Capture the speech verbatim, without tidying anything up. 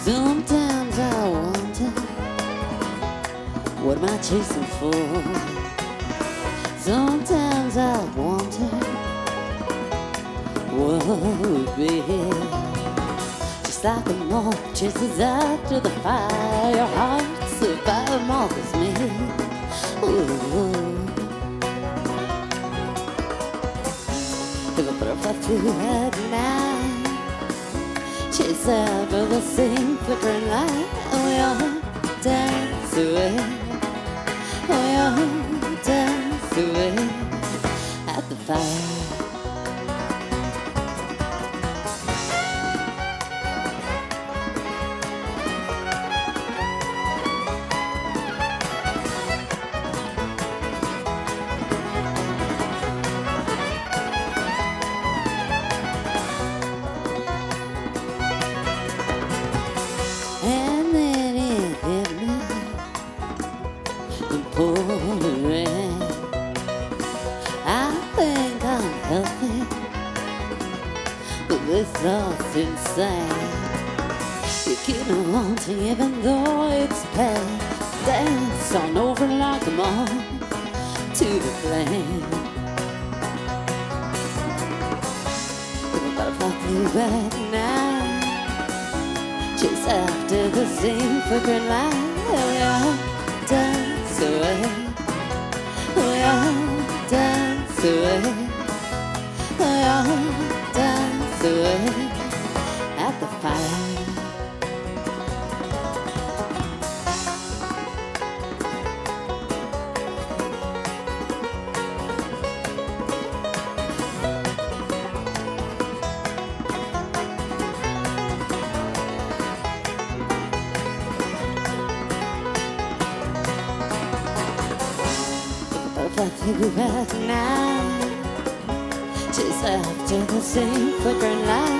Sometimes I wonder, what am I chasing for? Sometimes I wonder, what would be? Just like a moth chases after the fire, your heart's a fire moth as me. Ooh. If a butterfly flew at night, chase after the same flickering light, oh, we all dance away, oh, we all dance away at the fire. And then it hit me, the pouring rain. I think I'm healthy, but this thought's insane. You keep me wanting even though it's pain. Dance on over like a moth to the flame. If a butterfly flew at night, chase after the same flickering light, we all dance away, we all dance away, we all dance away at the fire. Butterfly flew at night, chase after the same flickering light.